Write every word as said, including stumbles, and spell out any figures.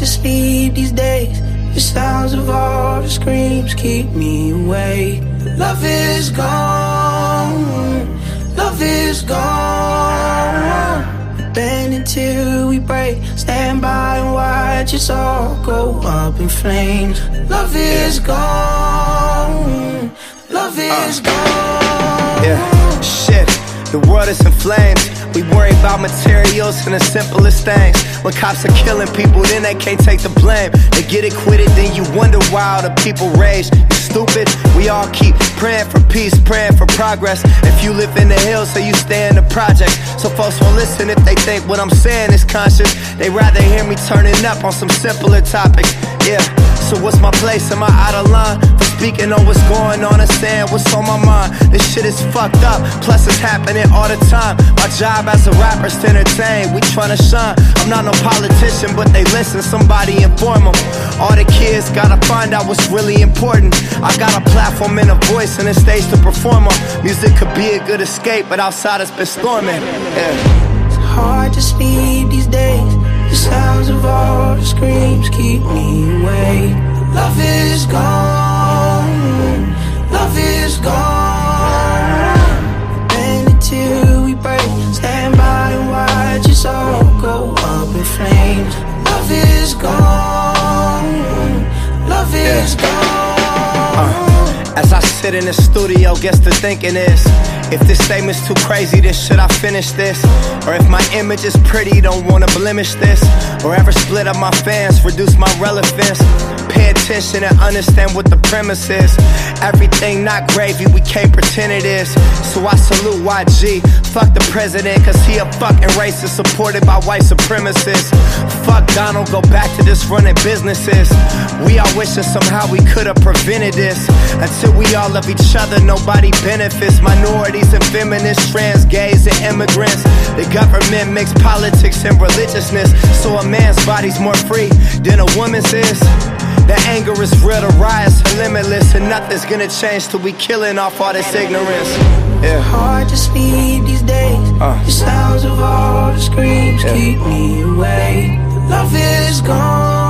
to sleep these days. The sounds of all the screams keep me awake. Love is gone, love is gone. Bend until we break, stand by and watch us all go up in flames. Love is gone, love is uh, gone. Yeah, shit, the world is in flames. We worry about materials and the simplest things. When cops are killing people, then they can't take the blame. They get acquitted, then you wonder why all the people rage. You stupid, we all keep praying for peace, praying for progress. If you live in the hills, so you stay in the projects. So folks won't listen if they think what I'm saying is conscious. They rather hear me turning up on some simpler topics. Yeah, so what's my place? Am I out of line for speaking on what's going on and saying what's on my mind? This shit is fucked up, plus it's happening all the time. My job as a rapper's to entertain, we tryna shine. I'm not no politician, but they listen, somebody inform them. All the kids gotta find out what's really important. I got a platform and a voice and a stage to perform on. Music could be a good escape, but outside it's been storming. Yeah. It's hard to sleep these days. The sounds of all the screams keep me awake. Love is gone, love is gone. Bend until we break, stand by and watch us all go up in flames. Love is gone, love is Yeah. gone. uh, As I sit in the studio, guess the thinking is, if this statement's too crazy, then should I finish this? Or if my image is pretty, don't wanna blemish this? Or ever split up my fans, reduce my relevance? Pay attention and understand what the premise is. Everything not gravy, we can't pretend it is. So I salute Y G, fuck the president, cause he a fucking racist supported by white supremacists. Fuck Donald, go back to just running businesses. We all wishing somehow we could've prevented this. Until we all love each other, nobody benefits. Minorities and feminists, trans, gays and immigrants. The government makes politics and religiousness, so a man's body's more free than a woman's is. The anger is real, the riots are limitless, and nothing's gonna change till we killing off all this ignorance. Yeah. Hard to sleep these days. Uh. The sounds of all the screams Yeah. keep me awake. Love is gone.